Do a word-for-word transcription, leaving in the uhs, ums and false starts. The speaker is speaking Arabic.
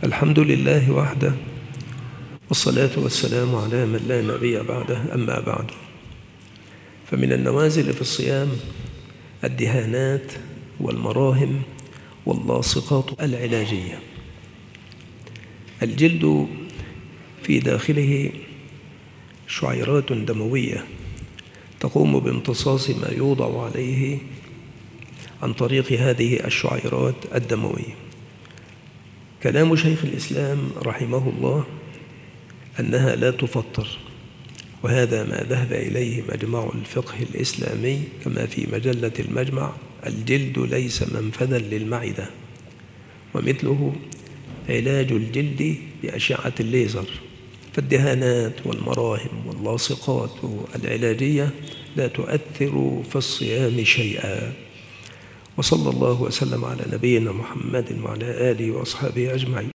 الحمد لله وحده، والصلاة والسلام على من لا نبي بعده. أما بعد، فمن النوازل في الصيام الدهانات والمراهم واللاصقات العلاجية. الجلد في داخله شعيرات دموية تقوم بامتصاص ما يوضع عليه عن طريق هذه الشعيرات الدموية. كلام شيخ الإسلام رحمه الله أنها لا تفطر، وهذا ما ذهب إليه مجمع الفقه الإسلامي، كما في مجلة المجمع: الجلد ليس منفذا للمعدة. ومثله علاج الجلد بأشعة الليزر. فالدهانات والمراهم واللاصقات العلاجية لا تؤثر في الصيام شيئا. وصلى الله وسلم على نبينا محمد وعلى آله وأصحابه أجمعين.